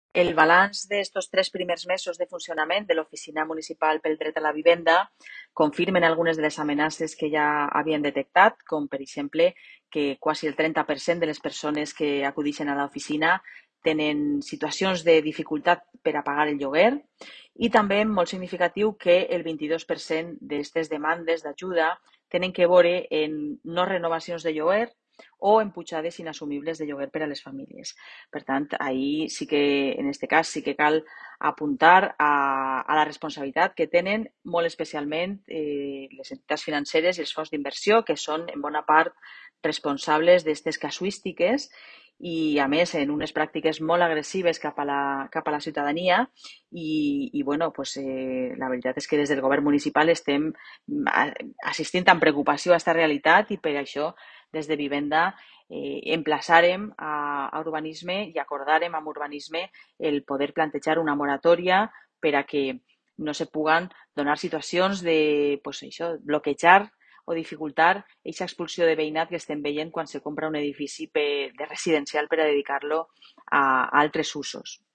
El balanç d'estos 3 primers mesos de funcionament de l'Oficina Municipal pel Dret a la Vivenda confirmen algunes de les amenaces que ja havien detectat, com per exemple que quasi el 30% de les persones que acudeixen a l'oficina tenen situacions de dificultat per a pagar el lloguer i també molt significatiu que el 22% d'aquestes demandes d'ajuda tenen que veure en no renovacions de lloguer o en pujades inassumibles de lloguer per a les famílies. Per tant, ahir sí que, en aquest cas, sí que cal apuntar a la responsabilitat que tenen molt especialment les entitats financeres i els fons d'inversió, que són en bona part responsables d'aquestes casuístiques i, a més, en unes pràctiques molt agressives cap a la ciutadania i bueno, pues, la veritat és que des del govern municipal estem assistint amb preocupació a aquesta realitat i per això des de Vivenda emplaçàrem a urbanisme i acordàrem amb urbanisme el poder plantejar una moratòria per a que no se puguen donar situacions de pues, això, bloquejar o dificultar aquesta expulsió de veïnat que estem veient quan se compra un edifici de residencial per a dedicar-lo a altres usos.